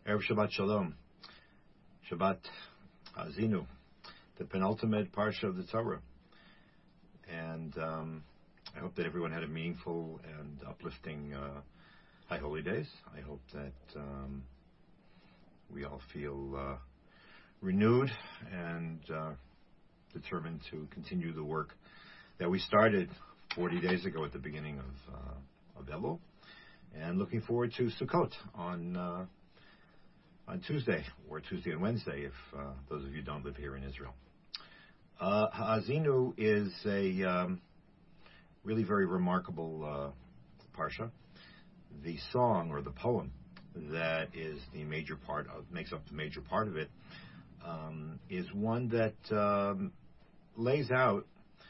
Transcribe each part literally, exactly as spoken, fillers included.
Erev Shabbat Shalom. Shabbat Azinu, the penultimate parsha of the Torah. And um, I hope that everyone had a meaningful and uplifting uh, High Holy Days. I hope that um, we all feel uh, renewed and uh, determined to continue the work that we started forty days ago at the beginning of, uh, of Elul. And looking forward to Sukkot on uh, on Tuesday, or Tuesday and Wednesday, if uh, those of you don't live here in Israel. Uh, Ha'azinu is a um, really very remarkable uh, parsha. The song or the poem that is the major part of, makes up the major part of it, um, is one that um, lays out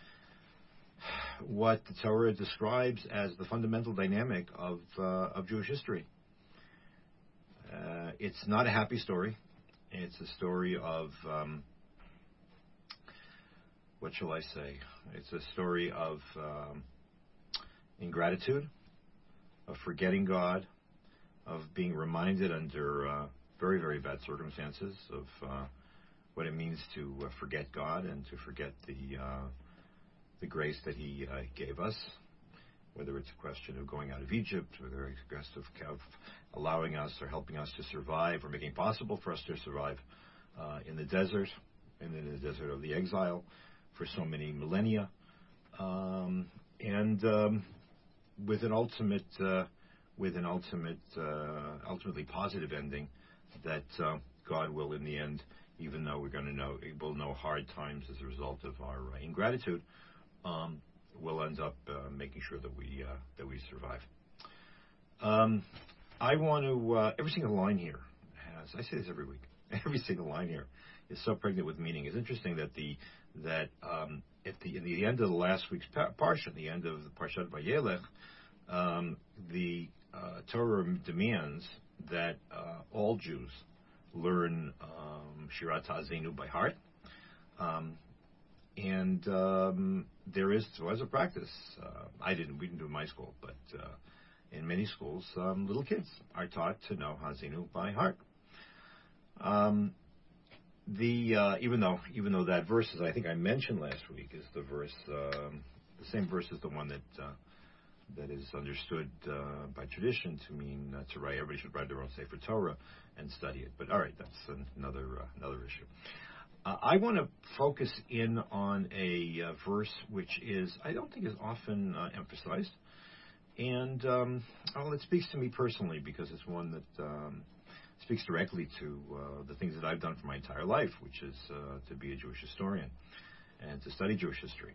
what the Torah describes as the fundamental dynamic of uh, of Jewish history. Uh, it's not a happy story. It's a story of, um, what shall I say? It's a story of um, ingratitude, of forgetting God, of being reminded under uh, very, very bad circumstances of uh, what it means to uh, forget God and to forget the uh, the grace that He uh, gave us. Whether it's a question of going out of Egypt, whether it's a question of allowing us or helping us to survive or making it possible for us to survive uh, in the desert, and in the desert of the exile for so many millennia, um, and um, with an ultimate, uh, with an ultimate, uh, ultimately positive ending that uh, God will, in the end, even though we're going to know, will know hard times as a result of our uh, ingratitude. Um, will end up uh, making sure that we uh, that we survive. Um, I want to uh, every single line here has. I say this every week. Every single line here is so pregnant with meaning. It's interesting that the that um, at the at the end of the last week's parsha, at the end of the Parshat Vayelech, um, the uh, Torah demands that uh, all Jews learn um, Shirat Ha'azinu by heart. Um, And um, there is was a practice. Uh, I didn't. We didn't do it in my school, but uh, in many schools, um, little kids are taught to know Ha'azinu by heart. Um, the uh, even though even though that verse, as I think I mentioned last week, is the verse, um, the same verse as the one that uh, that is understood uh, by tradition to mean uh, to write. Everybody should write their own Sefer Torah and study it. But all right, that's another uh, another issue. Uh, I want to focus in on a uh, verse which is, I don't think is often uh, emphasized. And um, well, it speaks to me personally because it's one that um, speaks directly to uh, the things that I've done for my entire life, which is uh, to be a Jewish historian and to study Jewish history.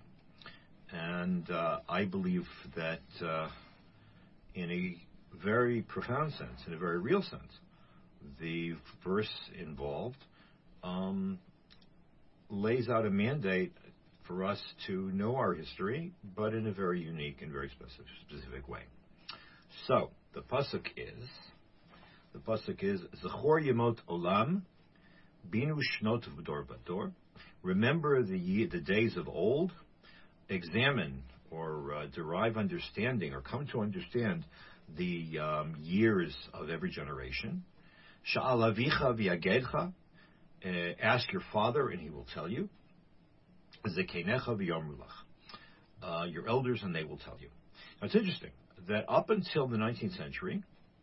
And uh, I believe that uh, in a very profound sense, in a very real sense, the verse involved um, lays out a mandate for us to know our history, but in a very unique and very specific, specific way. So, the pasuk is, the pasuk is, Zechor Yemot Olam, Binu Shnot V'dor Bador. Remember the the days of old. Examine or uh, derive understanding or come to understand the um, years of every generation. Sha'al Avicha V'yagedcha. Uh, ask your father, and he will tell you. Zekenecha v'yomrulach. Uh, your elders, and they will tell you. Now, it's interesting that up until the nineteenth century,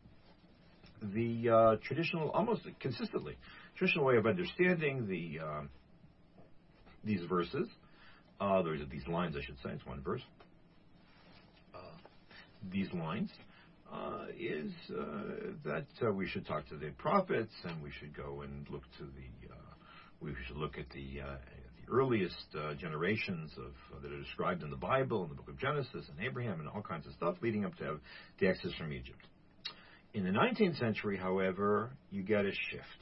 the uh, traditional, almost consistently, traditional way of understanding the uh, these verses, uh, these lines, I should say, it's one verse. Uh, these lines uh, is uh, that uh, we should talk to the prophets, and we should go and look to the. Uh, we should look at the uh, the earliest uh, generations of uh, that are described in the Bible, in the Book of Genesis, and Abraham, and all kinds of stuff leading up to the Exodus from Egypt. In the nineteenth century, however, you get a shift,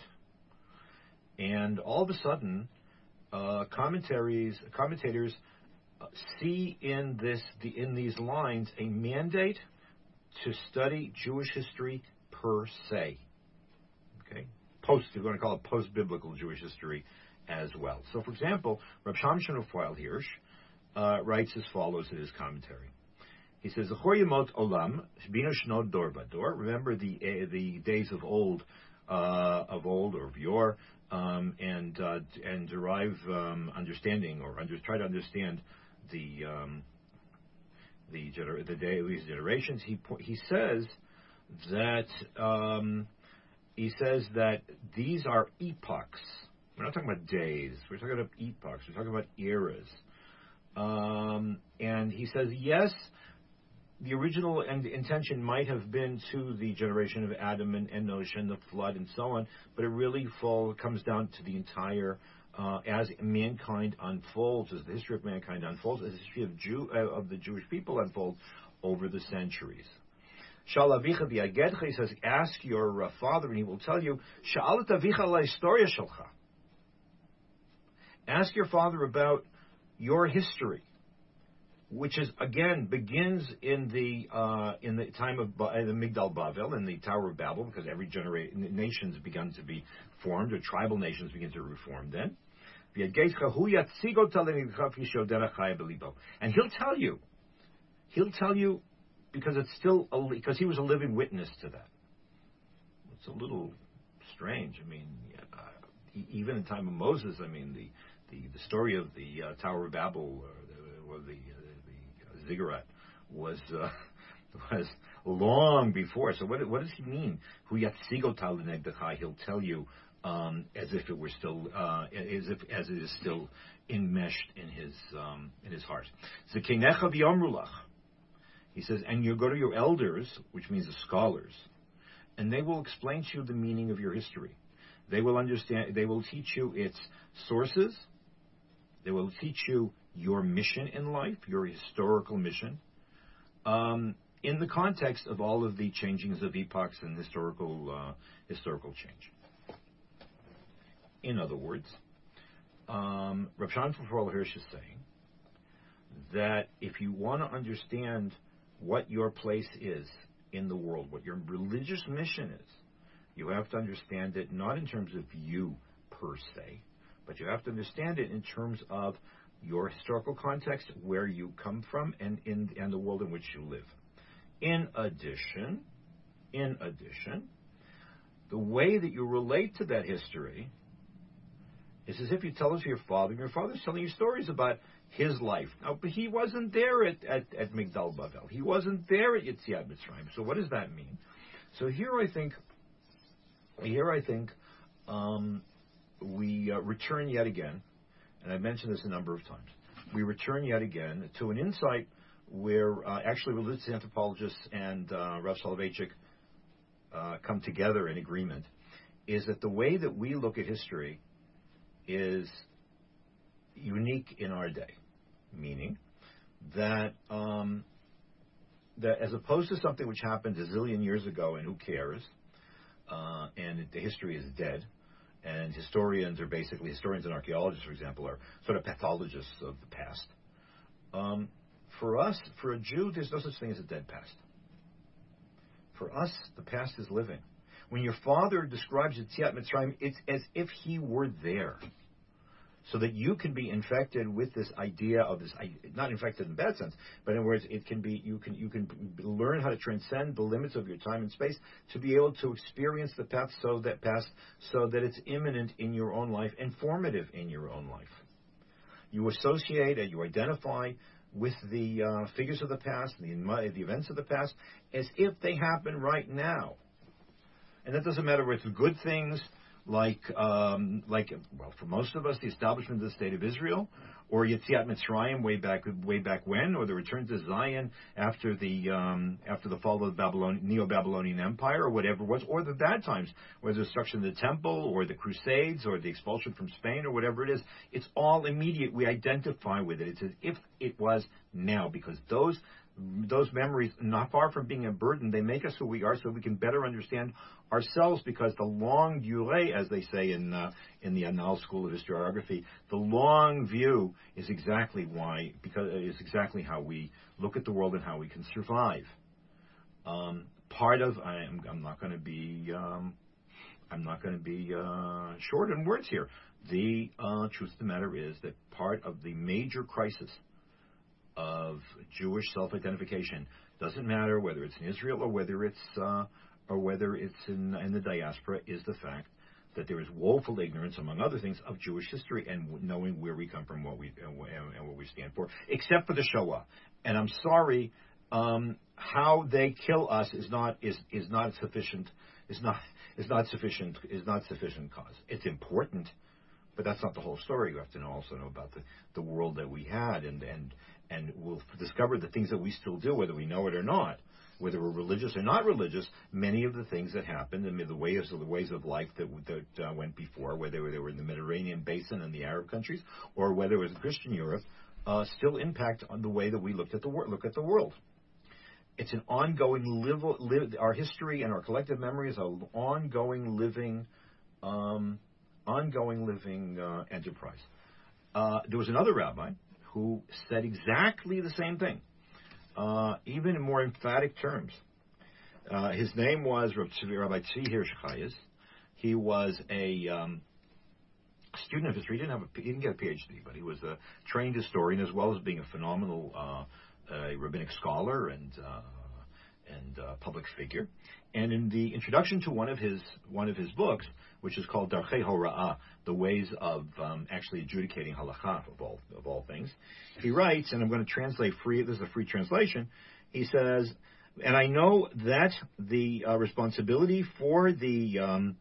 and all of a sudden, uh, commentaries commentators uh, see in this the, in these lines a mandate to study Jewish history per se. Okay, post we're going to call it post-biblical Jewish history as well. So, for example, Reb Shamshon of Hirsch uh, writes as follows in his commentary. He says, "Zechor Yemot Olam, Binu Shnot Dor Vador." Remember the uh, the days of old, uh, of old or of yore, um, and uh, and derive um, understanding or under, try to understand the um, the gener- the daily generations. He he says that um, he says that these are epochs. We're not talking about days. We're talking about epochs. We're talking about eras. Um, and he says, yes, the original and intention might have been to the generation of Adam and Enosh and the flood and so on, but it really fall, comes down to the entire, uh, as mankind unfolds, as the history of mankind unfolds, as the history of, Jew, uh, of the Jewish people unfolds over the centuries. Shal avicha v'yagedcha, he says, ask your uh, father and he will tell you, Sha'alat avicha la historia shalcha. Ask your father about your history, which is again begins in the uh, in the time of ba- the Migdal Bavel, in the Tower of Babel, because every generation nations began to be formed, or tribal nations begin to reform. Then, and he'll tell you, he'll tell you, because it's still a, because he was a living witness to that. It's a little strange. I mean, uh, even in the time of Moses, I mean the. The, the story of the uh, Tower of Babel, or the, or the, uh, the ziggurat, was uh, was long before. So what what does he mean? He'll tell you um, as if it were still uh, as if as it is still enmeshed in his um, in his heart. He says, and you go to your elders, which means the scholars, and they will explain to you the meaning of your history. They will understand. They will teach you its sources. They will teach you your mission in life, your historical mission, um, in the context of all of the changings of epochs and historical uh, historical change. In other words, um, Rav Shimon Raphael Hirsch is saying that if you want to understand what your place is in the world, what your religious mission is, you have to understand it not in terms of you per se, but you have to understand it in terms of your historical context, where you come from, and in and the world in which you live. In addition, in addition, the way that you relate to that history is as if you tell us your father, and your father's telling you stories about his life. Now, but he wasn't there at, at, at Migdal Bavel. He wasn't there at Yetziat Mitzrayim. So what does that mean? So here I think, here I think, um, we uh, return yet again, and I've mentioned this a number of times, we return yet again to an insight where uh, actually religious anthropologists and uh, Rav Soloveitchik uh, come together in agreement, is that the way that we look at history is unique in our day, meaning that um, that as opposed to something which happened a zillion years ago and who cares, uh, and the history is dead, and historians are basically, historians and archaeologists, for example, are sort of pathologists of the past. Um, for us, for a Jew, there's no such thing as a dead past. For us, the past is living. When your father describes Yetziat Mitzrayim, it's as if he were there, so that you can be infected with this idea of this, not infected in a bad sense, but in other words, it can be, you can you can learn how to transcend the limits of your time and space to be able to experience the past, so that past, so that it's imminent in your own life and formative in your own life. You associate and you identify with the uh, figures of the past, the, the events of the past, as if they happen right now. And that doesn't matter whether it's good things, like, um, like, well, for most of us, the establishment of the State of Israel, or Yetziat Mitzrayim way back, way back when, or the return to Zion after the um, after the fall of the Babylon, Neo-Babylonian Empire, or whatever it was, or the bad times, whether the destruction of the Temple, or the Crusades, or the expulsion from Spain, or whatever it is. It's all immediate. We identify with it. It's as if it was now, because those those memories, not far from being a burden, they make us who we are, so we can better understand ourselves, because the long durée, as they say in uh, in the Annals School of Historiography, the long view is exactly why, because it's exactly how we look at the world and how we can survive. Um, part of I'm, I'm not going to be um, I'm not going to be uh, short in words here. The uh, truth of the matter is that part of the major crisis of Jewish self-identification, doesn't matter whether it's in Israel or whether it's uh, or whether it's in, in the diaspora, is the fact that there is woeful ignorance, among other things, of Jewish history and knowing where we come from, what we and, and what we stand for, except for the Shoah. And I'm sorry, um, how they kill us is not is is not sufficient. Is not is not sufficient. Is not sufficient cause. It's important, but that's not the whole story. You have to know, also know about the, the world that we had, and and and we'll discover the things that we still do, whether we know it or not. Whether we're religious or not religious, many of the things that happened, and the ways of the ways of life that that uh, went before, whether they were in the Mediterranean basin and the Arab countries, or whether it was Christian Europe, uh, still impact on the way that we looked at the wor- look at the world. It's an ongoing live, live our history and our collective memory is an ongoing living, um, ongoing living uh, enterprise. Uh, there was another rabbi who said exactly the same thing. Uh, even in more emphatic terms. Uh, his name was Rabbi Tzvi Hirsch Chayes. He was a um, student of history. He didn't have a, he didn't get a PhD, but he was a trained historian, as well as being a phenomenal uh, uh, rabbinic scholar and uh, and uh, public figure. And in the introduction to one of his one of his books, which is called Darchei Hora'ah, the ways of um, actually adjudicating halakha of all of all things, he writes, and I'm going to translate free. This is a free translation. He says, and I know that the uh, responsibility for the um,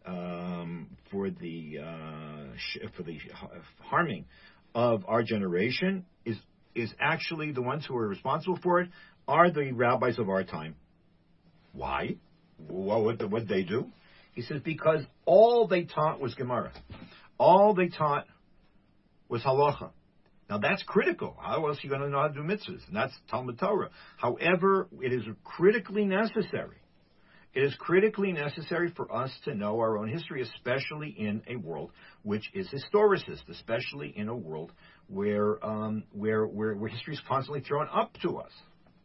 um, for the uh, sh- for the harming of our generation is is actually the ones who are responsible for it are the rabbis of our time. Why? What would what they do? He says because all they taught was Gemara. All they taught was halacha. Now that's critical. How else are you going to know how to do mitzvahs? And that's Talmud Torah. However, it is critically necessary. It is critically necessary for us to know our own history, especially in a world which is historicist, especially in a world where um, where, where where history is constantly thrown up to us.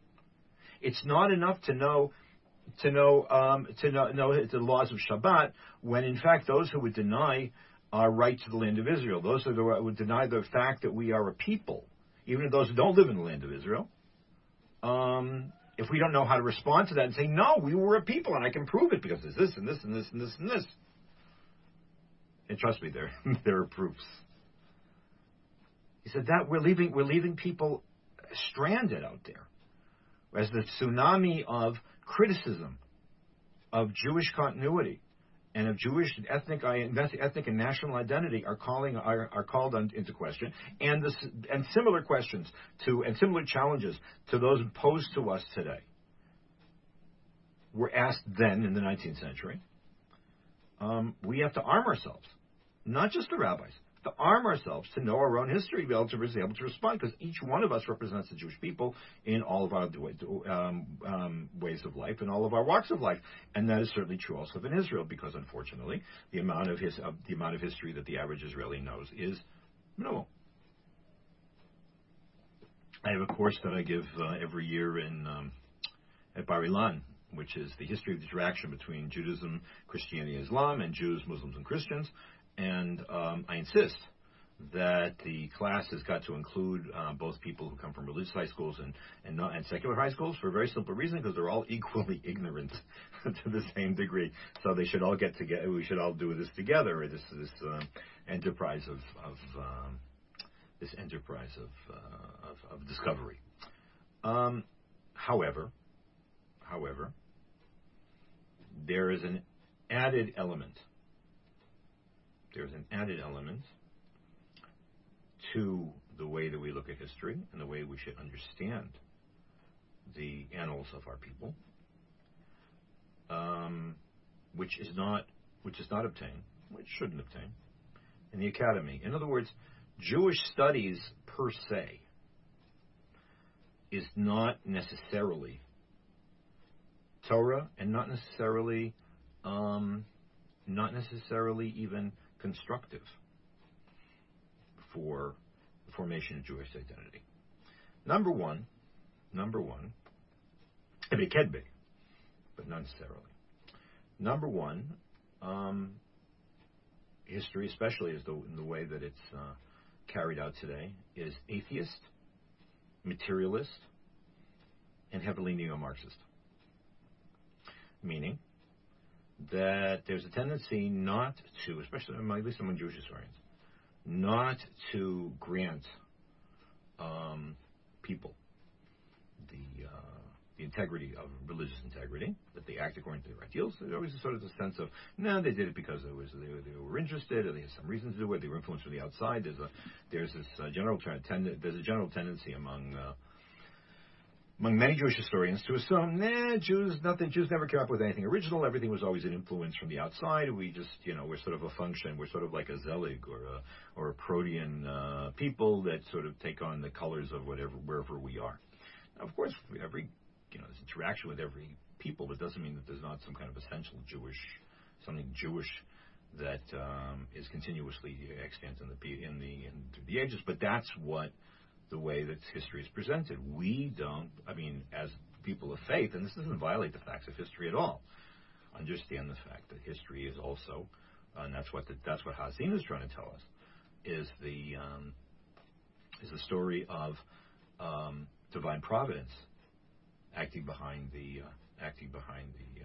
It's not enough to know to know um, to know, know the laws of Shabbat when, in fact, those who would deny our right to the land of Israel, those who would deny the fact that we are a people, even those who don't live in the land of Israel, um, if we don't know how to respond to that and say, no, we were a people, and I can prove it because there's this and this and this and this and this. And trust me, there there are proofs. He said that we're leaving we're leaving people stranded out there. As the tsunami of criticism of Jewish continuity and of Jewish ethnic ethnic and national identity are calling are, are called on, into question, and this and similar questions to and similar challenges to those posed to us today were asked then in the nineteenth century. Um, we have to arm ourselves, not just the rabbis, to arm ourselves to know our own history, to be able to, be able to respond, because each one of us represents the Jewish people in all of our um, um, ways of life and all of our walks of life, and that is certainly true also in Israel, because unfortunately, the amount of his uh, the amount of history that the average Israeli knows is minimal. I have a course that I give uh, every year in um, at Bar Ilan, which is the history of the interaction between Judaism, Christianity, and Islam, and Jews, Muslims, and Christians. And um, I insist that the class has got to include uh, both people who come from religious high schools and and, not, and secular high schools for a very simple reason, because they're all equally ignorant to the same degree. So they should all get together. We should all do this together. This this uh, enterprise of of um, this enterprise of uh, of, of discovery. Um, however, however, there is an added element. There's an added element to the way that we look at history and the way we should understand the annals of our people, um, which is not which is not obtained, which shouldn't obtain, in the academy. In other words, Jewish studies per se is not necessarily Torah, and not necessarily um, not necessarily even constructive for the formation of Jewish identity. Number one, number one, I mean, it can be, but not necessarily. Number one, um, history, especially as the, in the way that it's uh, carried out today, is atheist, materialist, and heavily neo-Marxist. meaning that there's a tendency not to, especially at least among Jewish historians, not to grant um, people the uh, the integrity of religious integrity, that they act according to their ideals. There's always a sort of a sense of, no, they did it because it was they, they were interested, or they had some reason to do it. They were influenced from the outside. There's a there's this uh, general tend, there's a general tendency among uh, among many Jewish historians to assume, nah, Jews nothing. Jews never came up with anything original. Everything was always an influence from the outside. We just, you know, we're sort of a function. We're sort of like a Zelig or a or a Protean uh, people that sort of take on the colors of whatever wherever we are. Now, of course, every you know, there's interaction with every people, but doesn't mean that there's not some kind of essential Jewish, something Jewish that um, is continuously extant in the in the in through the ages. But that's what the way that history is presented. We don't, I mean, as people of faith, and this doesn't violate the facts of history at all. Understand the fact that history is also, and that's what the, that's what Hazin is trying to tell us, is the um, is the story of um, divine providence acting behind the uh, acting behind the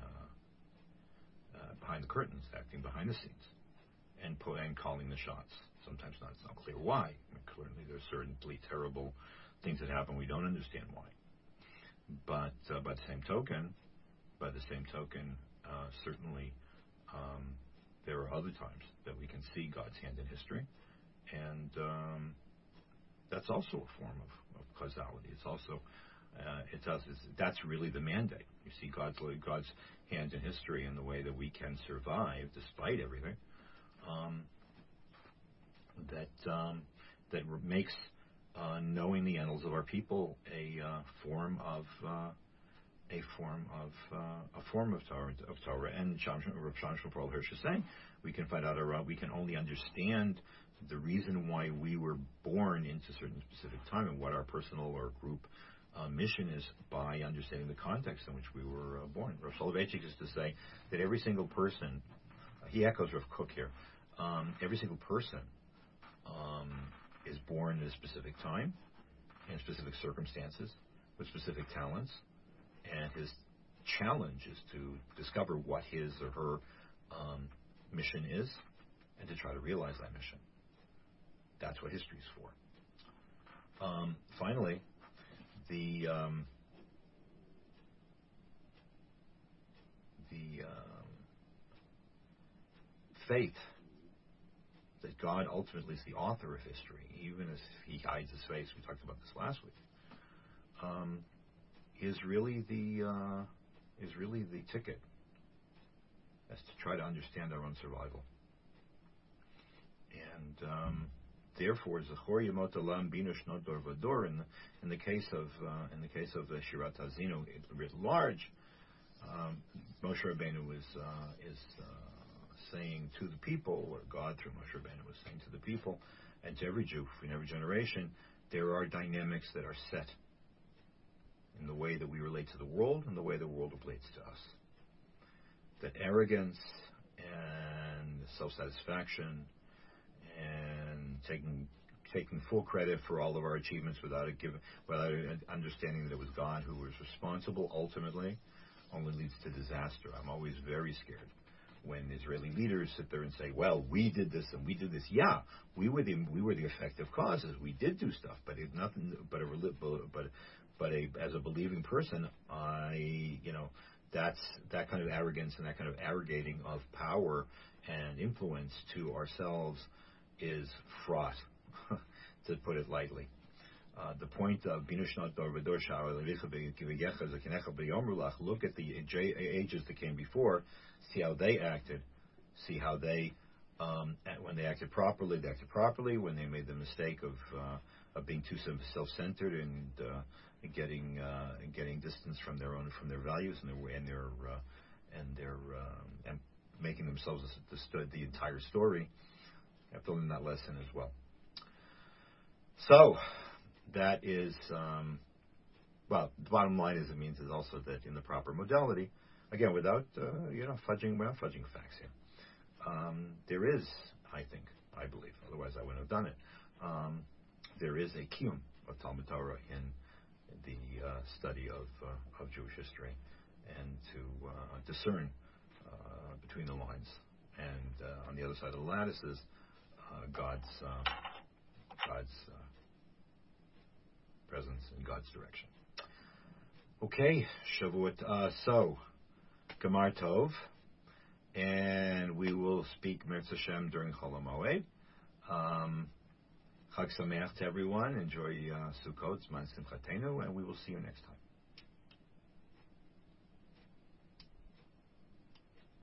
uh, uh, behind the curtains, acting behind the scenes, and po- and calling the shots. Sometimes not it's not clear why. I mean, clearly, there's certainly terrible things that happen. We don't understand why. But uh, by the same token, by the same token, uh, certainly um, there are other times that we can see God's hand in history, and um, that's also a form of, of causality. It's also Uh, it does. It's, that's really the mandate. You see God's God's hand in history in the way that we can survive despite everything. Um, that um, that makes uh, knowing the annals of our people a uh, form of uh, a form of uh, a form of Torah. Of Torah. And Rav Shlomo Pearl Hirsch is saying we can find out our we can only understand the reason why we were born into a certain specific time and what our personal or group Uh, mission is by understanding the context in which we were uh, born. Rav Soloveitchik is to say that every single person, uh, he echoes Rav Kook here, um, every single person um, is born at a specific time, in specific circumstances, with specific talents, and his challenge is to discover what his or her um, mission is, and to try to realize that mission. That's what history is for. Um, finally, The um, the um, faith that God ultimately is the author of history, even as He hides His face. We talked about this last week. Um, is really the uh, is really the ticket as to try to understand our own survival. And um, therefore, Zechor Yemot Olam Binu Shnot Dor Vador, in the in the case of uh, in the case of the Shirat Hazinu, writ large, um, Moshe Rabbeinu is uh, is uh, saying to the people, or God through Moshe Rabbeinu was saying to the people, and to every Jew in every generation, there are dynamics that are set in the way that we relate to the world and the way the world relates to us. That arrogance and self-satisfaction and taking taking full credit for all of our achievements without a given, without understanding that it was God who was responsible ultimately, only leads to disaster. I'm always very scared when Israeli leaders sit there and say, "Well, we did this and we did this." Yeah, we were the we were the effective causes. We did do stuff, but it nothing. But a but but a as a believing person, I you know that's that kind of arrogance and that kind of arrogating of power and influence to ourselves is fraught, to put it lightly. Uh, the point of Binushnot Dor Vador Shara look at the ages that came before, see how they acted, see how they, um, when they acted properly, they acted properly. When they made the mistake of uh, of being too self-centered and uh, getting uh, getting distance from their own from their values and their and their uh, and their um, and making themselves understood the entire story. I have to learn that lesson as well. So that is, um, well, the bottom line is it means is also that in the proper modality, again, without, uh, you know, fudging, we're not fudging facts here. Um, there is, I think, I believe, otherwise I wouldn't have done it, um, there is a kiyum of Talmud Torah in the uh, study of uh, of Jewish history. and to uh, discern uh, between the lines. And uh, on the other side of the lattice is uh, God's uh, God's uh, presence and God's direction. Okay, Shavuot. Uh, so, Gemar Tov, and we will speak Mirz Hashem during Chol HaMoed. Um, Chag Sameach to everyone. Enjoy uh, Sukkot, Zman Simchatenu, and we will see you next time.